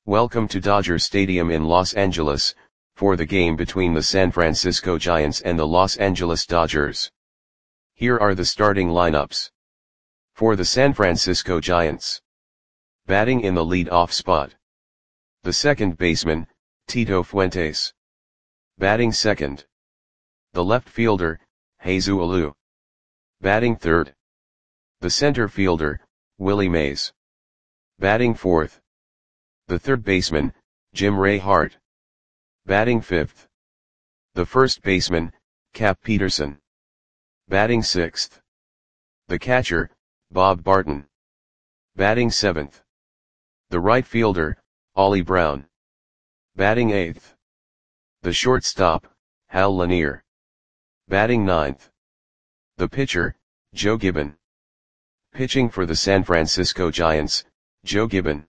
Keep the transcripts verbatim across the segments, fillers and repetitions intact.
Welcome to Dodger Stadium in Los Angeles, for the game between the San Francisco Giants and the Los Angeles Dodgers. Here are the starting lineups. For the San Francisco Giants. Batting in the lead-off spot. The second baseman, Tito Fuentes. Batting second. The left fielder, Jesus Alou. Batting third. The center fielder, Willie Mays. Batting fourth. The third baseman, Jim Ray Hart. Batting fifth. The first baseman, Cap Peterson. Batting sixth. The catcher, Bob Barton. Batting seventh. The right fielder, Ollie Brown. Batting eighth. The shortstop, Hal Lanier. Batting ninth. The pitcher, Joe Gibbon. Pitching for the San Francisco Giants, Joe Gibbon.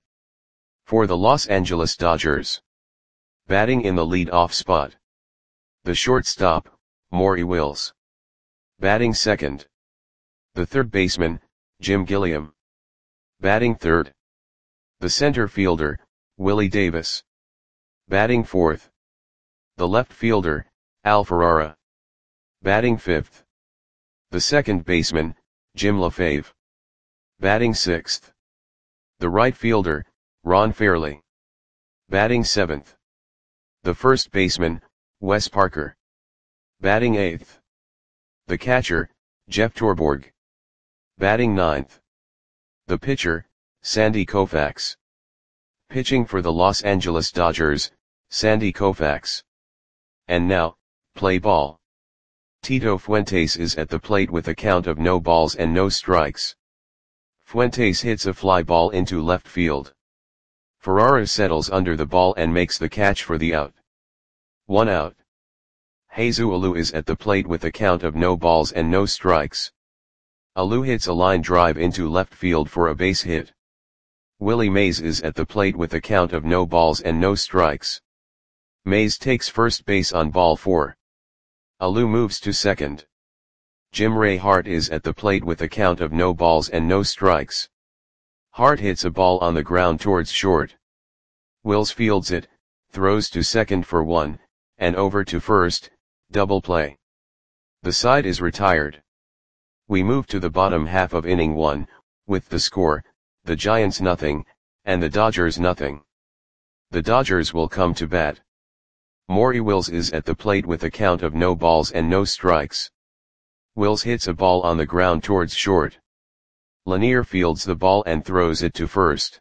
For the Los Angeles Dodgers. Batting in the lead-off spot. The shortstop, Maury Wills. Batting second. The third baseman, Jim Gilliam. Batting third. The center fielder, Willie Davis. Batting fourth. The left fielder, Al Ferrara. Batting fifth. The second baseman, Jim LaFave. Batting sixth. The right fielder, Ron Fairly. Batting seventh. The first baseman, Wes Parker. Batting eighth. The catcher, Jeff Torborg. Batting ninth. The pitcher, Sandy Koufax. Pitching for the Los Angeles Dodgers, Sandy Koufax. And now, play ball. Tito Fuentes is at the plate with a count of no balls and no strikes. Fuentes hits a fly ball into left field. Ferrara settles under the ball and makes the catch for the out. One out. Jesus Alou is at the plate with a count of no balls and no strikes. Alou hits a line drive into left field for a base hit. Willie Mays is at the plate with a count of no balls and no strikes. Mays takes first base on ball four. Alou moves to second. Jim Ray Hart is at the plate with a count of no balls and no strikes. Hart hits a ball on the ground towards short. Wills fields it, throws to second for one, and over to first, double play. The side is retired. We move to the bottom half of inning one, with the score, the Giants nothing, and the Dodgers nothing. The Dodgers will come to bat. Maury Wills is at the plate with a count of no balls and no strikes. Wills hits a ball on the ground towards short. Lanier fields the ball and throws it to first.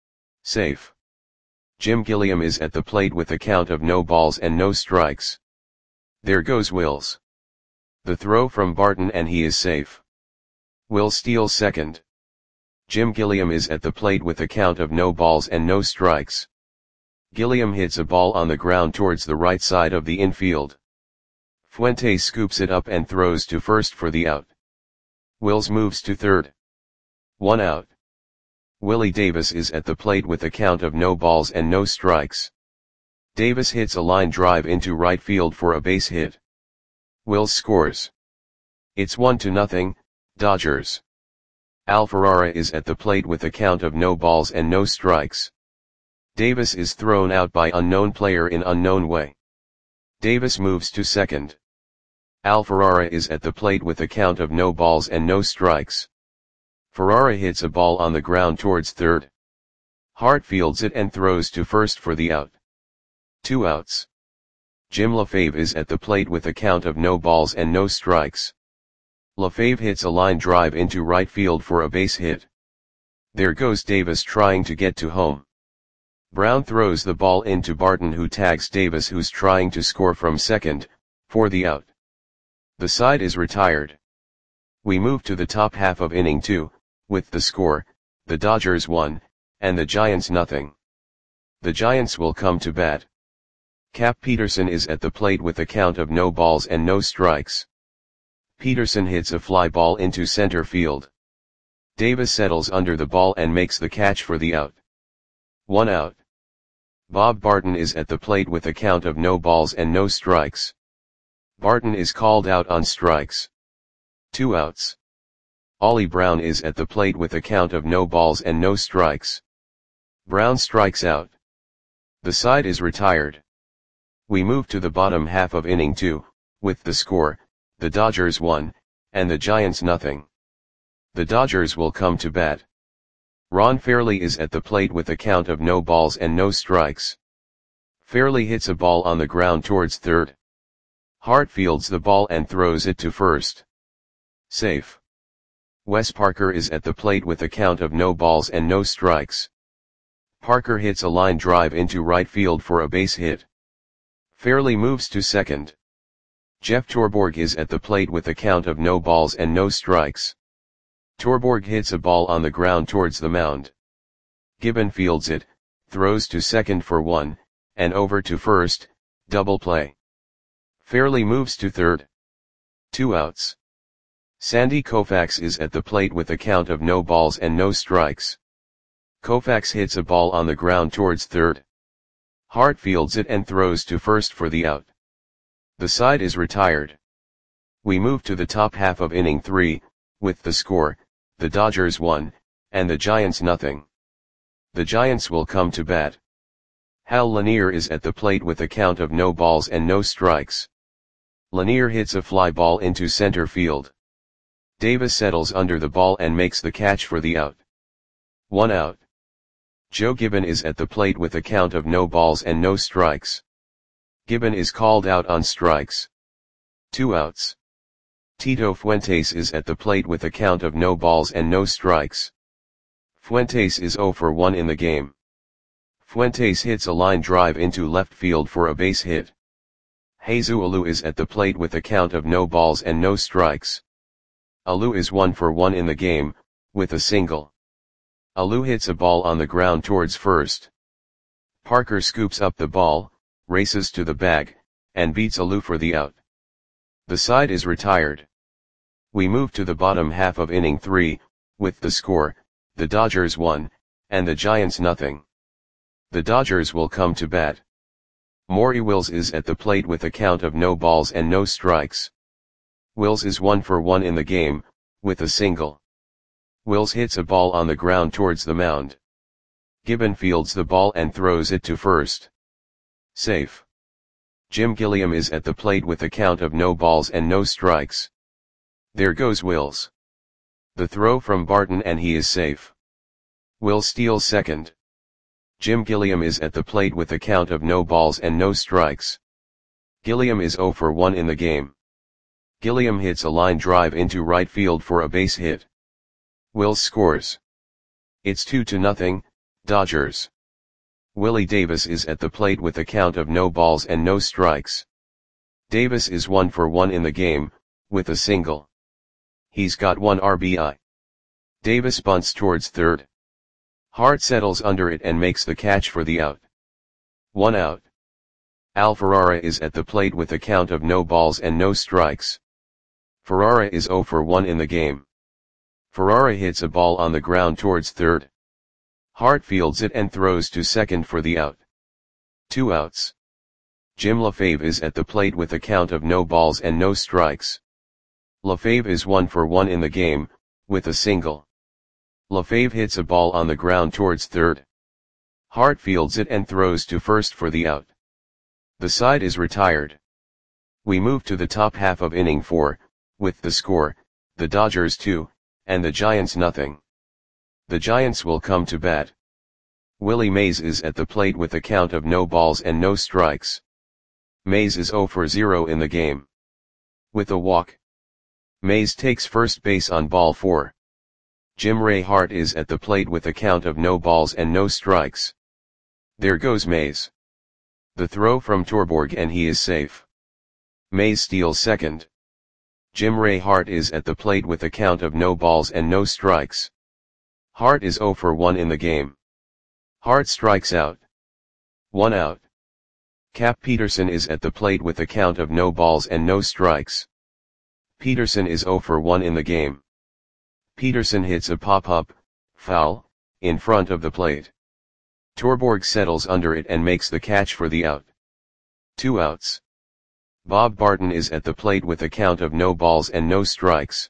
Safe. Jim Gilliam is at the plate with a count of no balls and no strikes. There goes Wills. The throw from Barton and he is safe. Wills steals second. Jim Gilliam is at the plate with a count of no balls and no strikes. Gilliam hits a ball on the ground towards the right side of the infield. Fuentes scoops it up and throws to first for the out. Wills moves to third. One out. Willie Davis is at the plate with a count of no balls and no strikes. Davis hits a line drive into right field for a base hit. Wills scores. It's one to nothing, Dodgers. Al Ferrara is at the plate with a count of no balls and no strikes. Davis is thrown out by unknown player in unknown way. Davis moves to second. Al Ferrara is at the plate with a count of no balls and no strikes. Ferrara hits a ball on the ground towards third. Hart fields it and throws to first for the out. Two outs. Jim LaFave is at the plate with a count of no balls and no strikes. LaFave hits a line drive into right field for a base hit. There goes Davis trying to get to home. Brown throws the ball into Barton, who tags Davis, who's trying to score from second, for the out. The side is retired. We move to the top half of inning two, with the score, the Dodgers one, and the Giants nothing. The Giants will come to bat. Cap Peterson is at the plate with a count of no balls and no strikes. Peterson hits a fly ball into center field. Davis settles under the ball and makes the catch for the out. One out. Bob Barton is at the plate with a count of no balls and no strikes. Barton is called out on strikes. Two outs. Ollie Brown is at the plate with a count of no balls and no strikes. Brown strikes out. The side is retired. We move to the bottom half of inning two, with the score, the Dodgers one, and the Giants nothing. The Dodgers will come to bat. Ron Fairly is at the plate with a count of no balls and no strikes. Fairly hits a ball on the ground towards third. Hart fields the ball and throws it to first. Safe. Wes Parker is at the plate with a count of no balls and no strikes. Parker hits a line drive into right field for a base hit. Fairly moves to second. Jeff Torborg is at the plate with a count of no balls and no strikes. Torborg hits a ball on the ground towards the mound. Gibbon fields it, throws to second for one, and over to first, double play. Fairly moves to third. Two outs. Sandy Koufax is at the plate with a count of no balls and no strikes. Koufax hits a ball on the ground towards third. Hart fields it and throws to first for the out. The side is retired. We move to the top half of inning three, with the score, the Dodgers one, and the Giants nothing. The Giants will come to bat. Hal Lanier is at the plate with a count of no balls and no strikes. Lanier hits a fly ball into center field. Davis settles under the ball and makes the catch for the out. One out. Joe Gibbon is at the plate with a count of no balls and no strikes. Gibbon is called out on strikes. Two outs. Tito Fuentes is at the plate with a count of no balls and no strikes. Fuentes is zero for one in the game. Fuentes hits a line drive into left field for a base hit. Jesus Alou is at the plate with a count of no balls and no strikes. Alou is one for one in the game, with a single. Alou hits a ball on the ground towards first. Parker scoops up the ball, races to the bag, and beats Alou for the out. The side is retired. We move to the bottom half of inning three, with the score, the Dodgers one, and the Giants nothing. The Dodgers will come to bat. Maury Wills is at the plate with a count of no balls and no strikes. Wills is one for one in the game, with a single. Wills hits a ball on the ground towards the mound. Gibbon fields the ball and throws it to first. Safe. Jim Gilliam is at the plate with a count of no balls and no strikes. There goes Wills. The throw from Barton and he is safe. Wills steals second. Jim Gilliam is at the plate with a count of no balls and no strikes. Gilliam is zero for one in the game. Gilliam hits a line drive into right field for a base hit. Wills scores. It's two to nothing, Dodgers. Willie Davis is at the plate with a count of no balls and no strikes. Davis is one for one in the game, with a single. He's got one R B I. Davis bunts towards third. Hart settles under it and makes the catch for the out. One out. Al Ferrara is at the plate with a count of no balls and no strikes. Ferrara is zero for one in the game. Ferrara hits a ball on the ground towards third. Hart fields it and throws to second for the out. Two outs. Jim LaFave is at the plate with a count of no balls and no strikes. LaFave is one for one in the game, with a single. LaFave hits a ball on the ground towards third. Hart fields it and throws to first for the out. The side is retired. We move to the top half of inning four, with the score, the Dodgers two, and the Giants nothing. The Giants will come to bat. Willie Mays is at the plate with a count of no balls and no strikes. Mays is zero for zero in the game. With a walk. Mays takes first base on ball four. Jim Ray Hart is at the plate with a count of no balls and no strikes. There goes Mays. The throw from Torborg and he is safe. Mays steals second. Jim Ray Hart is at the plate with a count of no balls and no strikes. Hart is zero for one in the game. Hart strikes out. One out. Cap Peterson is at the plate with a count of no balls and no strikes. Peterson is zero for one in the game. Peterson hits a pop-up, foul, in front of the plate. Torborg settles under it and makes the catch for the out. Two outs. Bob Barton is at the plate with a count of no balls and no strikes.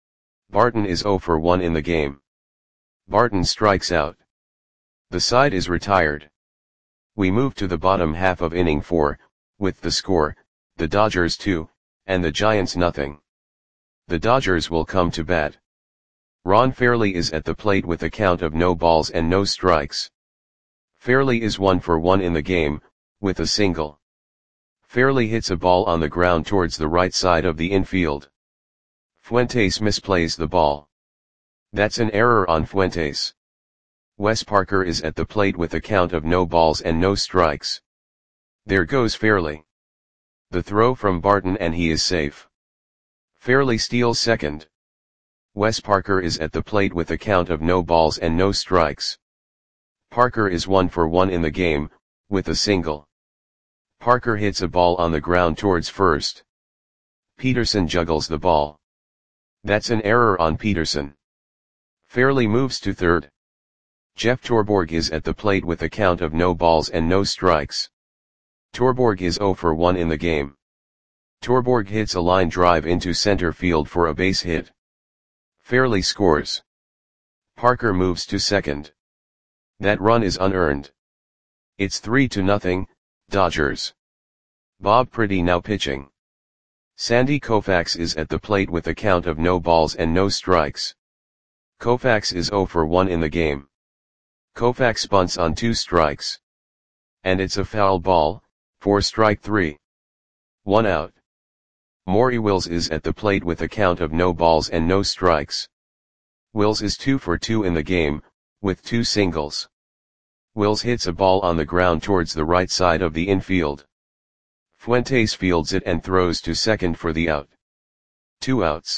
Barton is zero for one in the game. Barton strikes out. The side is retired. We move to the bottom half of inning four, with the score, the Dodgers two, and the Giants nothing. The Dodgers will come to bat. Ron Fairly is at the plate with a count of no balls and no strikes. Fairly is one for one in the game, with a single. Fairly hits a ball on the ground towards the right side of the infield. Fuentes misplays the ball. That's an error on Fuentes. Wes Parker is at the plate with a count of no balls and no strikes. There goes Fairly. The throw from Barton and he is safe. Fairly steals second. Wes Parker is at the plate with a count of no balls and no strikes. Parker is one for one in the game, with a single. Parker hits a ball on the ground towards first. Peterson juggles the ball. That's an error on Peterson. Fairly moves to third. Jeff Torborg is at the plate with a count of no balls and no strikes. Torborg is zero for one in the game. Torborg hits a line drive into center field for a base hit. Fairly scores. Parker moves to second. That run is unearned. It's three to nothing, Dodgers. Bob Priddy now pitching. Sandy Koufax is at the plate with a count of no balls and no strikes. Koufax is zero for one in the game. Koufax bunts on two strikes. And it's a foul ball, for strike three. One out. Maury Wills is at the plate with a count of no balls and no strikes. Wills is two for two in the game, with two singles. Wills hits a ball on the ground towards the right side of the infield. Fuentes fields it and throws to second for the out. Two outs.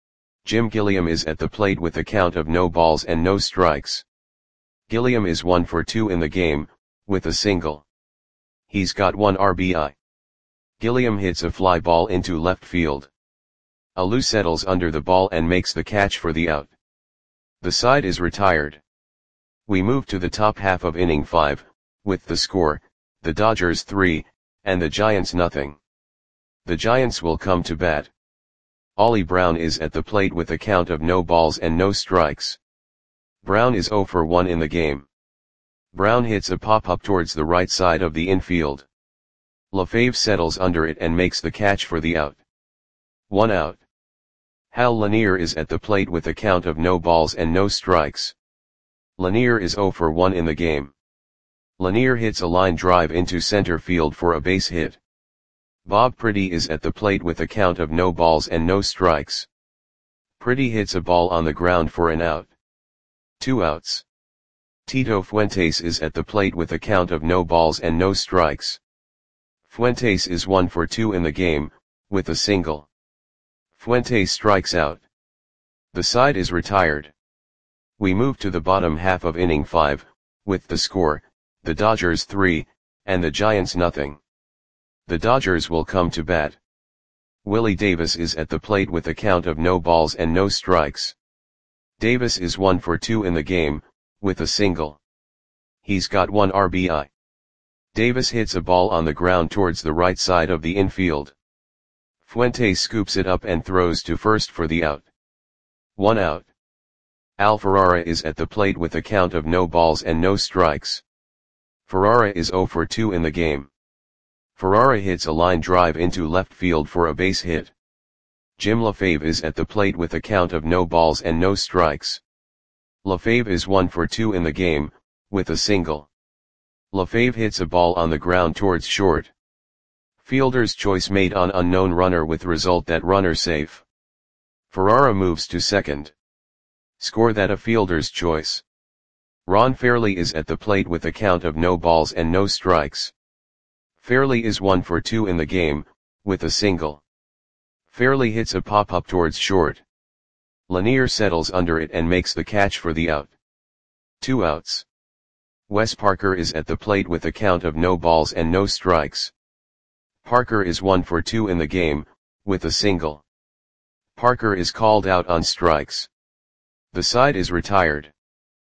Jim Gilliam is at the plate with a count of no balls and no strikes. Gilliam is one for two in the game, with a single. He's got one R B I. Gilliam hits a fly ball into left field. Alou settles under the ball and makes the catch for the out. The side is retired. We move to the top half of inning five, with the score, the Dodgers three, and the Giants nothing. The Giants will come to bat. Ollie Brown is at the plate with a count of no balls and no strikes. Brown is zero for one in the game. Brown hits a pop-up towards the right side of the infield. LaFave settles under it and makes the catch for the out. One out. Hal Lanier is at the plate with a count of no balls and no strikes. Lanier is zero for one in the game. Lanier hits a line drive into center field for a base hit. Bob Priddy is at the plate with a count of no balls and no strikes. Priddy hits a ball on the ground for an out. Two outs. Tito Fuentes is at the plate with a count of no balls and no strikes. Fuentes is one for two in the game, with a single. Fuentes strikes out. The side is retired. We move to the bottom half of inning five, with the score, the Dodgers three, and the Giants nothing. The Dodgers will come to bat. Willie Davis is at the plate with a count of no balls and no strikes. Davis is one for two in the game, with a single. He's got one R B I. Davis hits a ball on the ground towards the right side of the infield. Fuentes scoops it up and throws to first for the out. One out. Al Ferrara is at the plate with a count of no balls and no strikes. Ferrara is zero for two in the game. Ferrara hits a line drive into left field for a base hit. Jim LaFave is at the plate with a count of no balls and no strikes. LaFave is one for two in the game, with a single. LaFave hits a ball on the ground towards short. Fielder's choice made on unknown runner with result that runner safe. Ferrara moves to second. Score that a fielder's choice. Ron Fairly is at the plate with a count of no balls and no strikes. Fairly is one for two in the game, with a single. Fairly hits a pop-up towards short. Lanier settles under it and makes the catch for the out. Two outs. Wes Parker is at the plate with a count of no balls and no strikes. Parker is one for two in the game, with a single. Parker is called out on strikes. The side is retired.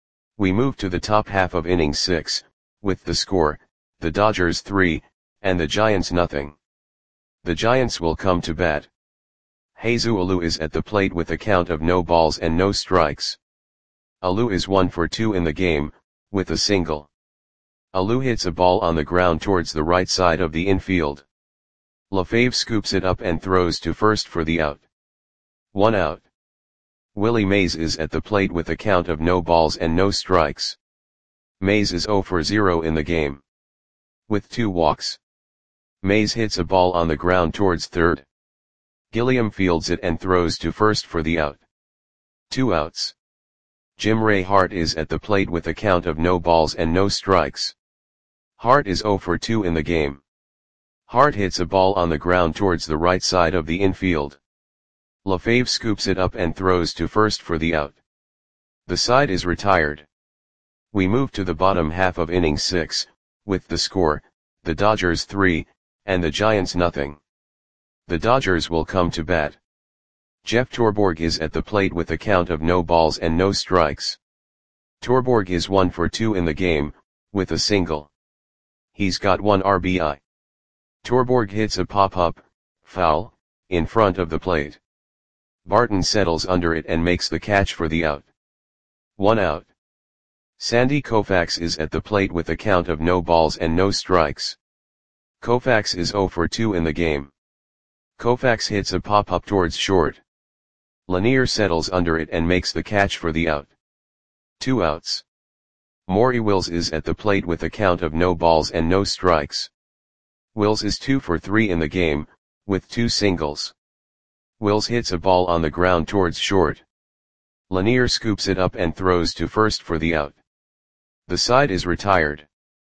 We move to the top half of inning six, with the score, the Dodgers three, and the Giants nothing. The Giants will come to bat. Jesus Alou is at the plate with a count of no balls and no strikes. Alou is one for two in the game, with a single. Alou hits a ball on the ground towards the right side of the infield. LaFave scoops it up and throws to first for the out. One out. Willie Mays is at the plate with a count of no balls and no strikes. Mays is zero for zero in the game. With two walks. Mays hits a ball on the ground towards third. Gilliam fields it and throws to first for the out. Two outs. Jim Ray Hart is at the plate with a count of no balls and no strikes. Hart is zero for two in the game. Hart hits a ball on the ground towards the right side of the infield. LaFave scoops it up and throws to first for the out. The side is retired. We move to the bottom half of inning six, with the score, the Dodgers three, and the Giants nothing. The Dodgers will come to bat. Jeff Torborg is at the plate with a count of no balls and no strikes. Torborg is one for two in the game, with a single. He's got one R B I. Torborg hits a pop-up, foul, in front of the plate. Barton settles under it and makes the catch for the out. One out. Sandy Koufax is at the plate with a count of no balls and no strikes. Koufax is zero for two in the game. Koufax hits a pop-up towards short. Lanier settles under it and makes the catch for the out. Two outs. Maury Wills is at the plate with a count of no balls and no strikes. Wills is two for three in the game, with two singles. Wills hits a ball on the ground towards short. Lanier scoops it up and throws to first for the out. The side is retired.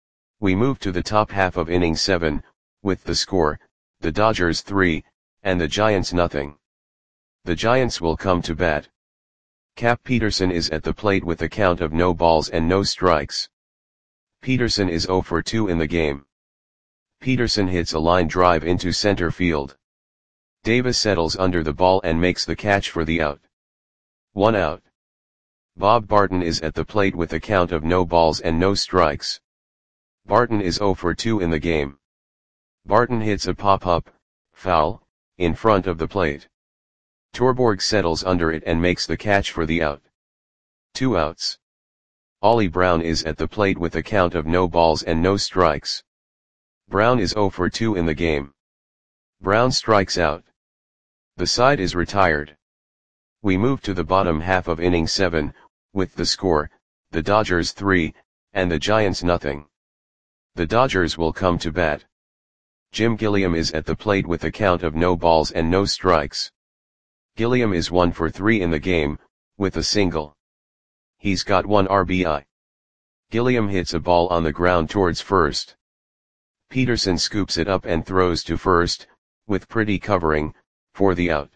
We move to the top half of inning seven, with the score, the Dodgers three, and the Giants nothing. The Giants will come to bat. Cap Peterson is at the plate with a count of no balls and no strikes. Peterson is zero for two in the game. Peterson hits a line drive into center field. Davis settles under the ball and makes the catch for the out. One out. Bob Barton is at the plate with a count of no balls and no strikes. Barton is zero for two in the game. Barton hits a pop-up, foul, in front of the plate. Torborg settles under it and makes the catch for the out. Two outs. Ollie Brown is at the plate with a count of no balls and no strikes. Brown is zero for two in the game. Brown strikes out. The side is retired. We move to the bottom half of inning seven, with the score, the Dodgers three, and the Giants nothing. The Dodgers will come to bat. Jim Gilliam is at the plate with a count of no balls and no strikes. Gilliam is one for three in the game, with a single. He's got one R B I. Gilliam hits a ball on the ground towards first. Peterson scoops it up and throws to first, with pretty covering, for the out.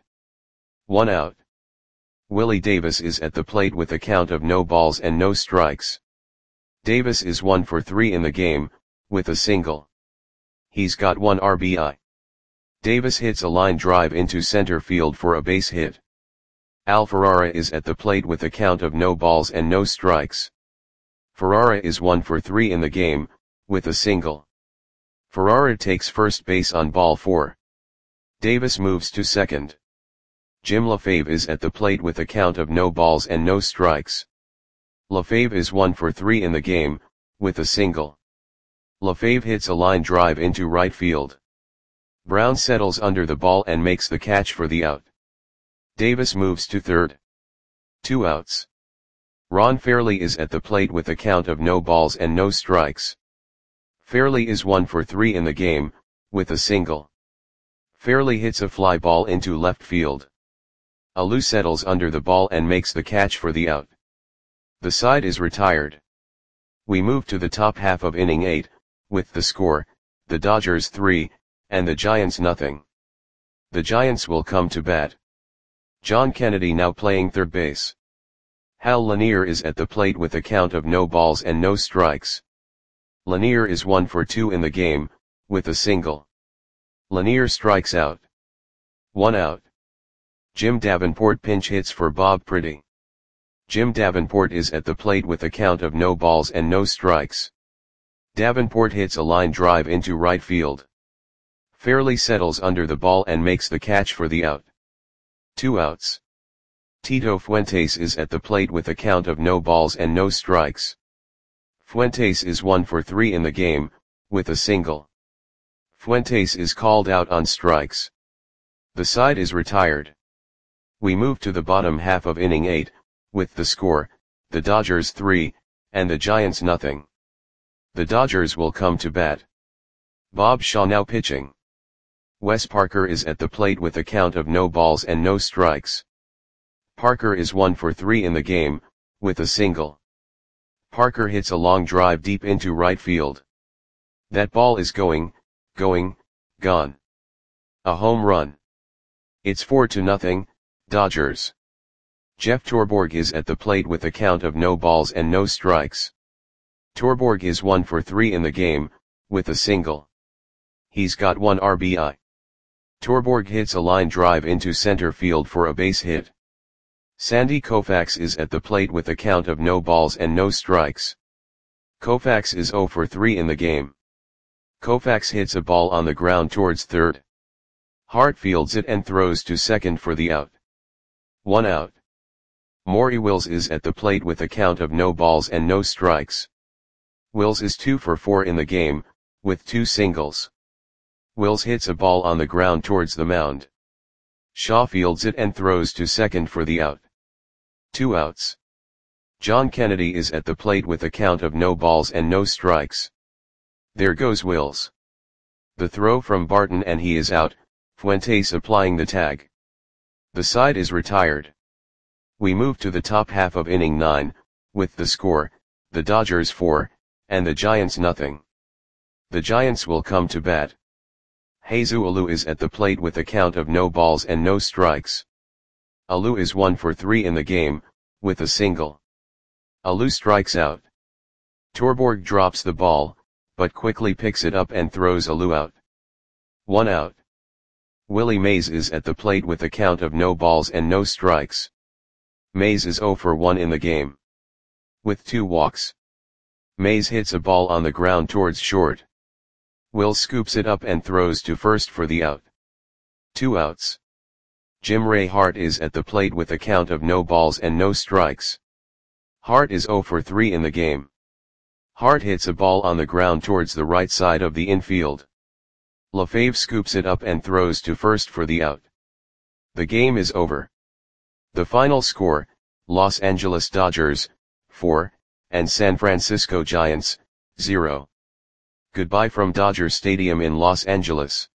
One out. Willie Davis is at the plate with a count of no balls and no strikes. Davis is one for three in the game, with a single. He's got one R B I. Davis hits a line drive into center field for a base hit. Al Ferrara is at the plate with a count of no balls and no strikes. Ferrara is one for three in the game, with a single. Ferrara takes first base on ball four. Davis moves to second. Jim LaFave is at the plate with a count of no balls and no strikes. LaFave is one for three in the game, with a single. LaFave hits a line drive into right field. Brown settles under the ball and makes the catch for the out. Davis moves to third. Two outs. Ron Fairley is at the plate with a count of no balls and no strikes. Fairley is one for three in the game, with a single. Fairley hits a fly ball into left field. Alou settles under the ball and makes the catch for the out. The side is retired. We move to the top half of inning eight, with the score, the Dodgers three, and the Giants nothing. The Giants will come to bat. John Kennedy now playing third base. Hal Lanier is at the plate with a count of no balls and no strikes. Lanier is one for two in the game, with a single. Lanier strikes out. One out. Jim Davenport pinch hits for Bob Pretty. Jim Davenport is at the plate with a count of no balls and no strikes. Davenport hits a line drive into right field. Fairley settles under the ball and makes the catch for the out. Two outs. Tito Fuentes is at the plate with a count of no balls and no strikes. Fuentes is one for three in the game, with a single. Fuentes is called out on strikes. The side is retired. We move to the bottom half of inning eight, with the score, the Dodgers three, and the Giants nothing. The Dodgers will come to bat. Bob Shaw now pitching. Wes Parker is at the plate with a count of no balls and no strikes. Parker is one for three in the game, with a single. Parker hits a long drive deep into right field. That ball is going, going, gone. A home run. It's four to nothing, Dodgers. Jeff Torborg is at the plate with a count of no balls and no strikes. Torborg is one for three in the game, with a single. He's got one R B I. Torborg hits a line drive into center field for a base hit. Sandy Koufax is at the plate with a count of no balls and no strikes. Koufax is zero for three in the game. Koufax hits a ball on the ground towards third. Hart fields it and throws to second for the out. One out. Maury Wills is at the plate with a count of no balls and no strikes. Wills is two for four in the game, with two singles. Wills hits a ball on the ground towards the mound. Shaw fields it and throws to second for the out. Two outs. John Kennedy is at the plate with a count of no balls and no strikes. There goes Wills. The throw from Barton and he is out, Fuentes applying the tag. The side is retired. We move to the top half of inning nine, with the score, the Dodgers four, and the Giants nothing. The Giants will come to bat. Jesus Alou is at the plate with a count of no balls and no strikes. Alou is one for three in the game, with a single. Alou strikes out. Torborg drops the ball, but quickly picks it up and throws Alou out. One out. Willie Mays is at the plate with a count of no balls and no strikes. Mays is zero for one in the game. With two walks. Mays hits a ball on the ground towards short. Will scoops it up and throws to first for the out. Two outs. Jim Ray Hart is at the plate with a count of no balls and no strikes. Hart is zero for three in the game. Hart hits a ball on the ground towards the right side of the infield. LaFave scoops it up and throws to first for the out. The game is over. The final score, Los Angeles Dodgers, four, and San Francisco Giants, zero. Goodbye from Dodger Stadium in Los Angeles.